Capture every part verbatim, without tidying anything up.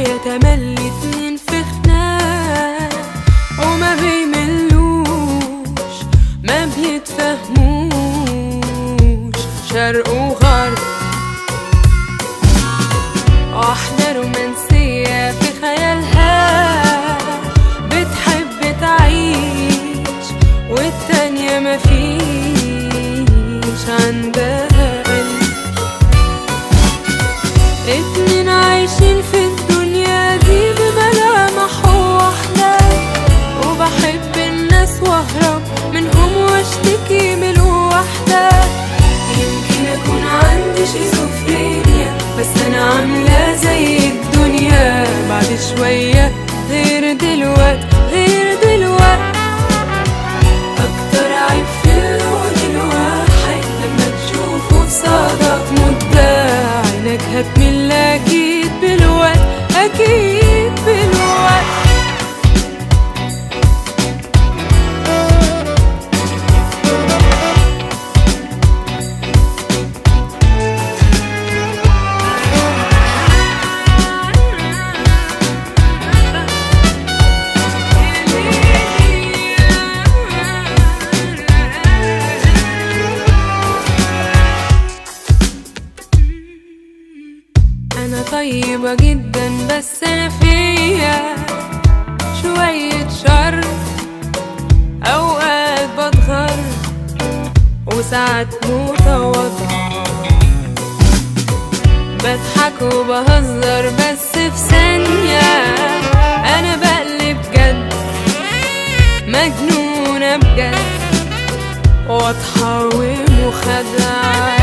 يا تملي اتنين في خناق وما بيملوش ما بيتفهموش، شرق وغرب. واحدة رومانسية في خيالها بتحب تعيش، والتانية مفيش عندها قلب. اتنين عايشين في الدنيا دي بملامح واحدة، وبحب الناس واهرب منهم واشتكي من الوحدة. يمكن اكون عندي شيزوفرينيا، بس انا عاملة زي الدنيا بعد شوية غير دلوقت غير دلوقت. اكتر عيب في اللون الواحد لما تشوفه قصادك مدة، عينك هتمل اكيد بالوقت اكيد بالوقت. أنا طيبة جدا بس أنا فيا شوية شر، أوقات بتغر وساعات متواضعة، بضحك وبهزر بس في ثانية أنا بقلب جد، مجنونة بجد واضحة ومخدعة.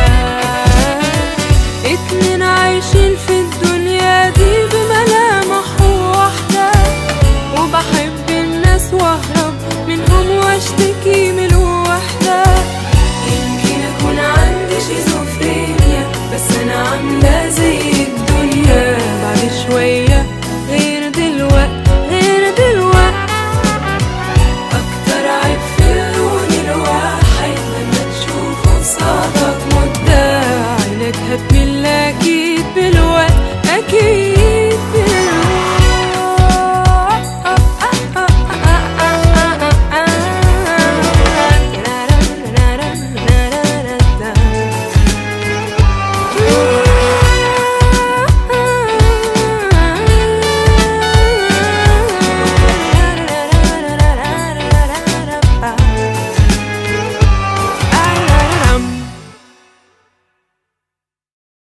اتنين عايشين في الدنيا دي بملامح واحدة، وبحب الناس واهرب منهم واشتكي من الوحدة. يمكن اكون عندي شيزوفرينيا، بس انا عاملة زي الدنيا بعد شوية غير دلوقت غير دلوقت. اكتر عيب في اللون الواحد لما تشوفه قصادك مدة، عينك هتمل اكيد بالوقت اكيد.